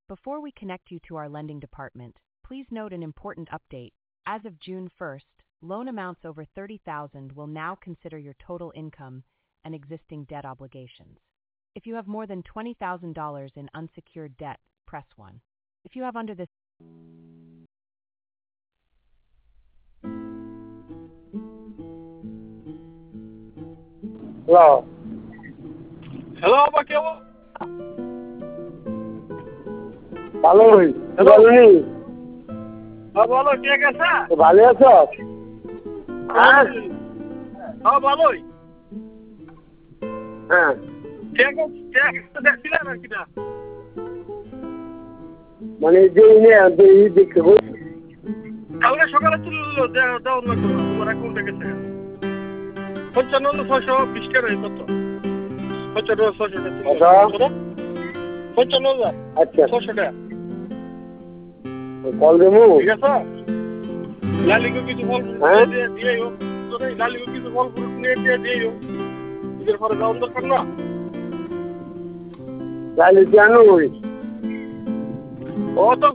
Before we connect you to our lending department, please note an important update. As of June 1st, loan amounts over $30,000 will now consider your total income and existing debt obligations. If you have more than $20,000 in unsecured debt, press 1. If you have under this... Hello. Hello, Bakio. ভালো ভালোনি ভালো ঠিক আছে ভালো আছো হ্যাঁ ভালোই হ্যাঁ ঠিক আছে দেখছিলেন আর কি না মানে যে দেখতে তাহলে সকালে তুললো দাও না তোমার অ্যাকাউন্টে গেছে 95,620 টাকা কত 95,600 টাকা 95,000 আচ্ছা 600 টাকা কল দেবো ঠিক আছে লালিগো কিছু ফল দিয়েও তো লালিগো কিছু ফল ফ্রুট নিয়ে দিয়েও নিজের ঘরে যাওয়ার দরকার না লালি জানো ও তো